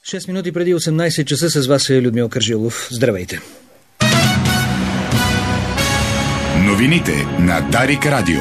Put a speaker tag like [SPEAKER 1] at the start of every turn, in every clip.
[SPEAKER 1] 6 минути преди 18 часа с вас е Людмил Кържилов. Здравейте!
[SPEAKER 2] Новините на Дарик Радио.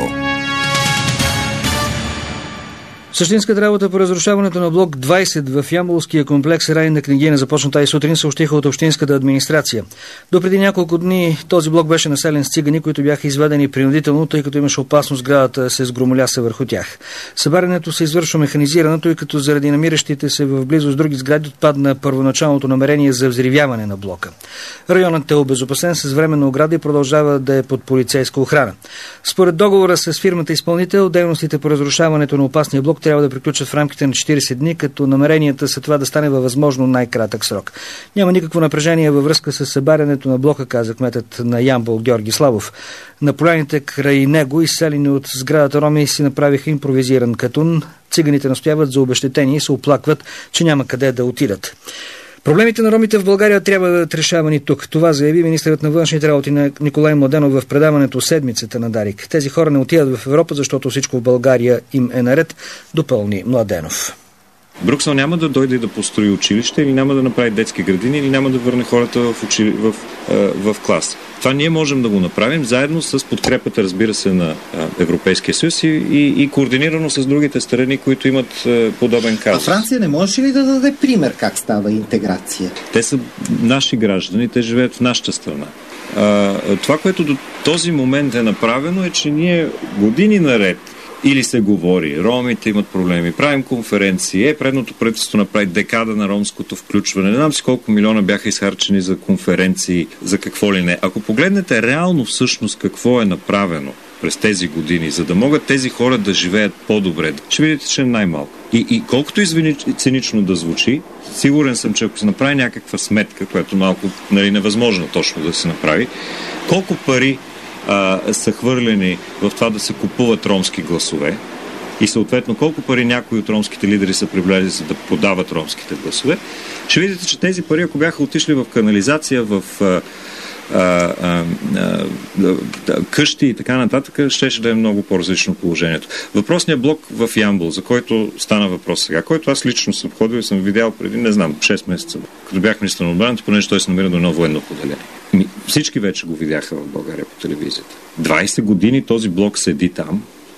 [SPEAKER 1] Същинската работа по разрушаването на блок 20 в Ямболския комплекс Рай на Княгиня започна тази сутрин, съобщиха от общинската администрация. До преди няколко дни този блок беше населен с цигани, които бяха изведени принудително, тъй като имаше опасност сградата се сгромоляса върху тях. Събарянето се извършва механизирано, тъй като заради намиращите се в близост с други сгради отпадна първоначалното намерение за взривяване на блока. Районът е обезопасен с временна ограда и продължава да е под полицейска охрана. Според договора с фирмата изпълнител, дейностите по разрушаването на опасния блок трябва да приключат в рамките на 40 дни, като намеренията са това да стане във възможно най-кратък срок. Няма никакво напрежение във връзка с събарянето на блока, каза кметът на Ямбол Георги Славов. На поляните край него, изселени от сградата роми, си направиха импровизиран катун. Циганите настояват за обезщетение и се оплакват, че няма къде да отидат. Проблемите на ромите в България трябва да бъдат решавани тук. Това заяви министърът на външните работи на Николай Младенов в предаването Седмицата на Дарик. Тези хора не отиват в Европа, защото всичко в България им е наред, допълни Младенов.
[SPEAKER 3] Брюксел няма да дойде да построи училище, или няма да направи детски градини, или няма да върне хората в клас. Това ние можем да го направим заедно с подкрепата, разбира се, на Европейския съюз и координирано с другите страни, които имат подобен казус.
[SPEAKER 4] А Франция не може ли да даде пример как става интеграция?
[SPEAKER 3] Те са наши граждани, те живеят в нашата страна. Това, което до този момент е направено, е, че ние години наред или се говори, ромите имат проблеми, правим конференции, предното правителство направи декада на ромското включване. Не знам си колко милиона бяха изхарчени за конференции, за какво ли не. Ако погледнете реално всъщност какво е направено през тези години, за да могат тези хора да живеят по-добре, ще видите, че е най-малко. И колкото цинично да звучи, сигурен съм, че ако се направи някаква сметка, която малко невъзможно точно да се направи, колко пари са хвърлени в това да се купуват ромски гласове и съответно колко пари някои от ромските лидери са привлезли за да подават ромските гласове, ще видите, че тези пари, ако бяха отишли в канализация, в къщи и така нататък, ще да е много по-различно положението. Въпросният блок в Ямбол, за който стана въпрос сега, който аз лично съм ходил и съм видял преди, 6 месеца, като бях министър на отбраната, понеже той се намира до едно военно поделение. Всички вече го видяха в България по телевизията. 20 години този блок седи там,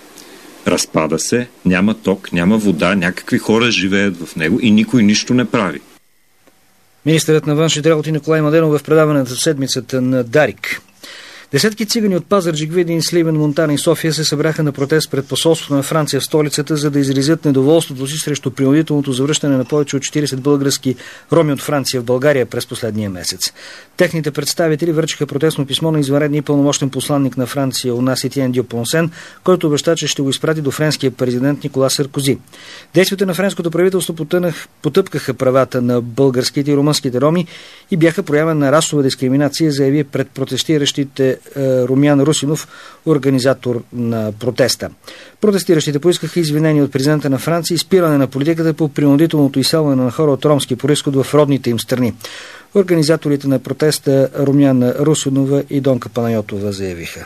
[SPEAKER 3] разпада се, няма ток, няма вода, някакви хора живеят в него и никой нищо не прави.
[SPEAKER 1] Министърът на външните работи Николай Младенов в предаването Седмицата на Дарик. Десетки цигани от Пазарджик, Видин, Сливен, Монтана и София се събраха на протест пред посолството на Франция в столицата, за да изразят недоволството си срещу принудителното завръщане на повече от 40 български роми от Франция в България през последния месец. Техните представители връчиха протестно писмо на извънредния пълномощен посланник на Франция у нас Етиен Дюпонсен, който обеща, че ще го изпрати до френския президент Никола Саркози. Действията на френското правителство потъпкаха правата на българските и румънските роми и бяха проява на расова дискриминация, заяви пред протестиращите Румян Русинов, организатор на протеста. Протестиращите поискаха извинения от президента на Франция и спиране на политиката по принудителното изселване на хора от ромски произход в родните им страни. Организаторите на протеста Румяна Русинова и Донка Панайотова заявиха: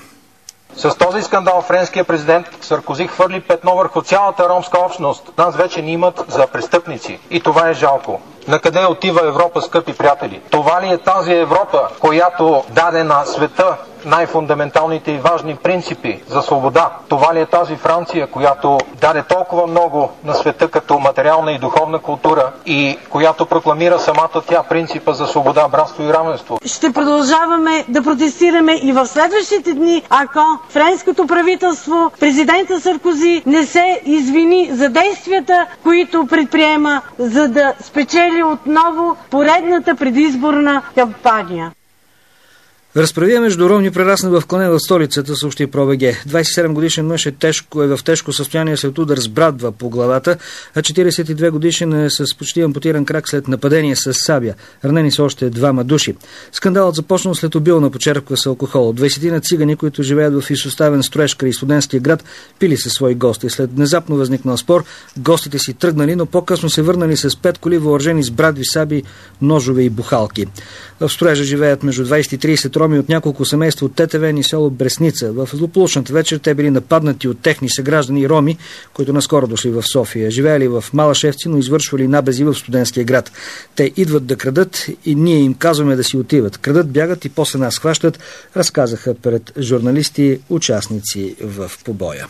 [SPEAKER 5] с този скандал френският президент Саркози хвърли петно върху цялата ромска общност. Нас вече ни имат за престъпници. И това е жалко. Накъде отива Европа, скъпи приятели? Това ли е тази Европа, която даде на света най-фундаменталните и важни принципи за свобода? Това ли е тази Франция, която даде толкова много на света като материална и духовна култура и която прокламира самата тя принципа за свобода, братство и равенство?
[SPEAKER 6] Ще продължаваме да протестираме и в следващите дни, ако френското правителство, президента Саркози не се извини за действията, които предприема, за да спечели отново поредната предизборна кампания.
[SPEAKER 1] Разправия между ромни прерасна в клане в столицата, съобщи ПроБГ. 27-годишен мъж е в тежко състояние след удар с брадва по главата, а 42-годишен е с почти ампутиран крак след нападение с сабя. Ранени са още 2 души. Скандалът започнал след обилна почерпка с алкохол. 20 цигани, които живеят в изоставен строеж край студентския град, пили със свои гости. След внезапно възникнал спор, гостите си тръгнали, но по-късно се върнали с 5 коли, въоръжени с брадви, саби, ножове и бухалки. В строежа живеят между 20 и 30 роми от няколко семейства от Тетевен и село Бресница. В злополучната вечер те били нападнати от техни съграждани роми, които наскоро дошли в София. Живеели в Малашевци, но извършвали набези в Студентския град. Те идват да крадат и ние им казваме да си отиват. Крадат, бягат и после нас хващат, разказаха пред журналисти участници в побоя.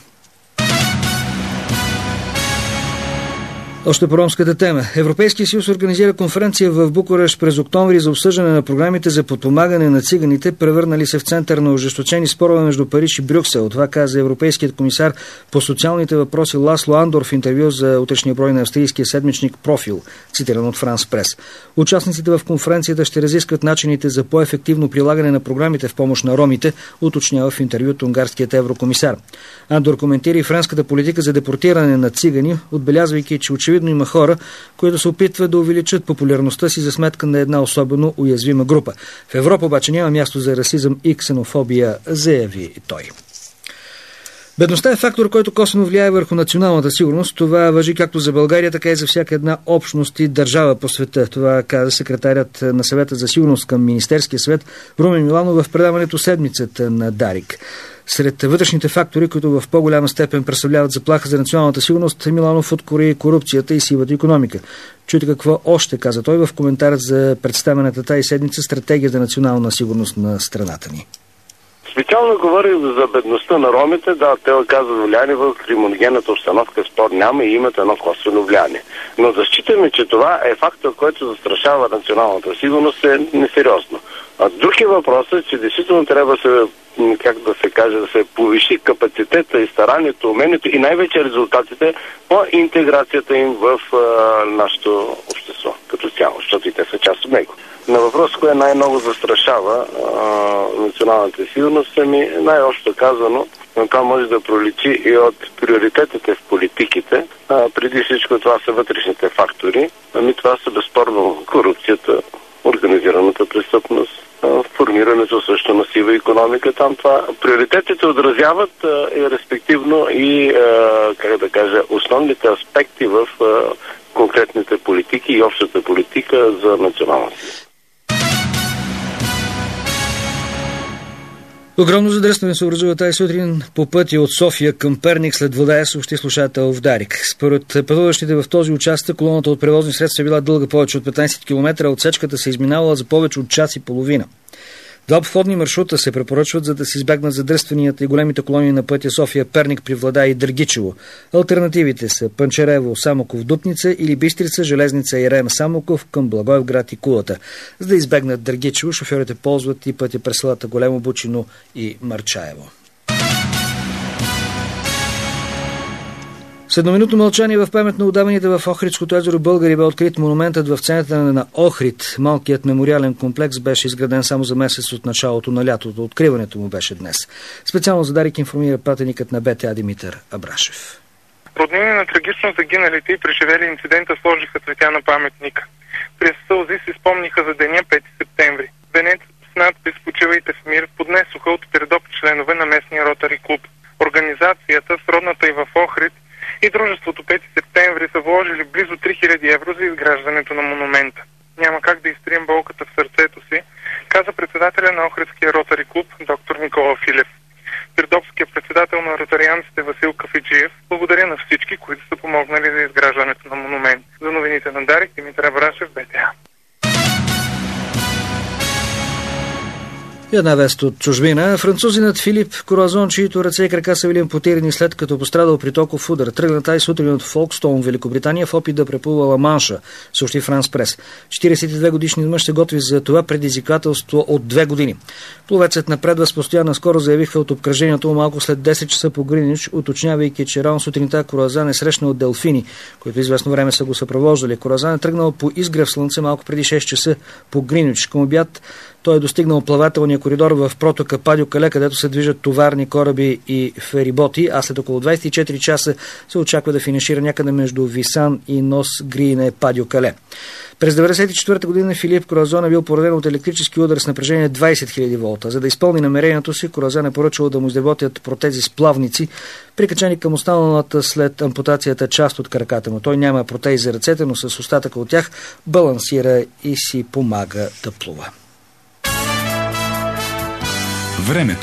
[SPEAKER 1] Още по ромската тема. Европейския съюз организира конференция в Букурещ през октомври за обсъждане на програмите за подпомагане на циганите, превърнали се в център на ожесточени спорове между Париж и Брюксел. Това каза европейският комисар по социалните въпроси Ласло Андор в интервю за утрешния брой на австрийския седмичник Профил, цитиран от Франс Прес. Участниците в конференцията ще разискват начините за по-ефективно прилагане на програмите в помощ на ромите, уточнява в интервюто унгарският еврокомисар. Андор коментира и френската политика за депортиране на цигани, отбелязвайки, че очевидно има хора, които се опитват да увеличат популярността си за сметка на една особено уязвима група. В Европа обаче няма място за расизъм и ксенофобия, заяви той. Бедността е фактор, който косвено влияе върху националната сигурност. Това важи както за България, така и за всяка една общност и държава по света. Това каза секретарят на съвета за сигурност към Министерския съвет Румен Миланов в предаването Седмицата на Дарик. Сред вътрешните фактори, които в по-голяма степен представляват заплаха за националната сигурност, Миланов откори корупцията и сивата икономика. Чуйте какво още каза той в коментарът за представената тази седмица Стратегия за национална сигурност на страната ни.
[SPEAKER 7] Специално говорим за бедността на ромите. Да, те оказват влияние в криминогенната обстановка, спор няма и имат едно косвено влияние. Но да считаме, че това е фактор, който застрашава националната сигурност, е несериозно. А друг е въпросът, че действително трябва да се повиши капацитета и старанието, умението и най-вече резултатите по интеграцията им в нашето общество като цяло, защото и те са част от него. На въпрос, кое най-много застрашава националната сигурност, най-общо казано, но това може да проличи и от приоритетите в политиките. Преди всичко това са вътрешните фактори. Това са безспорно корупцията, организираната престъпност, формирането също на сива икономика. Там това приоритетите отразяват и респективно и, основните аспекти в конкретните политики и общата политика за националната.
[SPEAKER 1] Огромно задръстване се образува тази сутрин по пътя от София към Перник след вода, съобщи слушател в Дарик. Според пътуващите в този участък, колоната от превозни средства била дълга повече от 15 км, а отсечката се изминавала за повече от час и половина. Два обходни маршрута се препоръчват, за да се избегнат задръстванията и големите колони на пътя София-Перник при Влада и Драгичево. Алтернативите са Панчарево, Самоков, Дупница или Бистрица, Железница и Рем Самоков към Благоевград и Кулата. За да избегнат Драгичево, шофьорите ползват и пътя през селата Големо Бучино и Марчаево. С едноминутно мълчание в памет на удаваните в Охридското езеро българи бе открит монументът в центъра на Охрид. Малкият мемориален комплекс беше изграден само за месец от началото на лятото. Откриването му беше днес. Специално за Дарик информира пратеникът на БТА Димитър Абрашев.
[SPEAKER 8] Роднини на трагично загиналите и преживели инцидента сложиха цветя на паметника. През сълзи си спомниха за деня 5 септември. Венец с надпис "Почивайте в мир" поднесоха от передоп членове на местния ротари клуб. Организацията, сродната и в Охрид, и дружеството 5 септември са вложили близо 3000 евро за изграждането на монумента. Няма как да изтрием болката в сърцето си, каза председателя на Охридския ротари клуб доктор Никола Филев. Пердопският председател на ротарианците Васил Кафиджиев благодаря на всички, които са помогнали за изграждането на монумент. За новините на Дарик, Димитър Абрашев, БТА.
[SPEAKER 1] И една вест от чужбина. Французинът Филип Круазон, чието ръце и крака са били ампутирани след като пострадал при токов удар, тръгна тази сутрин от Фолкстоун, Великобритания, в опит да преплува Ла Манша, съобщи Франс Прес. 42 годишният мъж се готви за това предизвикателство от 2 години. Пловецът напредва с постоянна скорост, заявиха от обкръжението му малко след 10 часа по Гринич, уточнявайки, че рано сутринта Круазан е срещнал делфини, които известно време са го съпровождали. Круазан е тръгнал по изгрев слънце малко преди 6 часа по Гринич. Към обяд той е достигнал плавателния коридор в протока Падио Кале, където се движат товарни кораби и фериботи, а след около 24 часа се очаква да финишира някъде между Висан и Нос Грине Падио Кале. През 1994 година Филип Круазон е бил пореден от електрически удар с напрежение 20 000 волта. За да изпълни намерението си, Круазон е поръчал да му изработят протези с плавници, прикачани към останалата след ампутацията част от краката му. Той няма протези за ръцете, но с остатъка от тях балансира и си помага да плува.
[SPEAKER 2] Времето.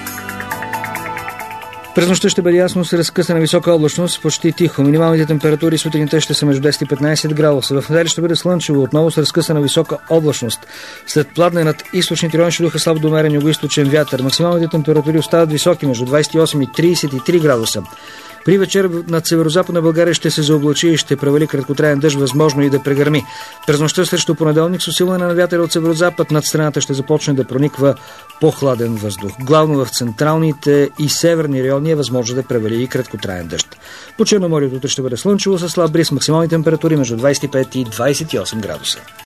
[SPEAKER 1] През нощта ще бъде ясно с разкъсана висока облачност, почти тихо. Минималните температури сутринта ще са между 10 и 15 градуса. В неделя ще бъде слънчево, отново с разкъсана висока облачност. След пладне над източните райони ще духа слаб до умерен югоизточен вятър. Максималните температури остават високи, между 28 и 33 градуса. При вечер над северозападна България ще се заоблачи и ще превали краткотраен дъжд, възможно и да прегърми. През нощта срещу понеделник с усилване на вятъра от северозапад над страната ще започне да прониква по-хладен въздух. Главно в централните и северни райони е възможно да превали и краткотраен дъжд. По Черноморието утре ще бъде слънчево с слаб бриз, максимални температури между 25 и 28 градуса.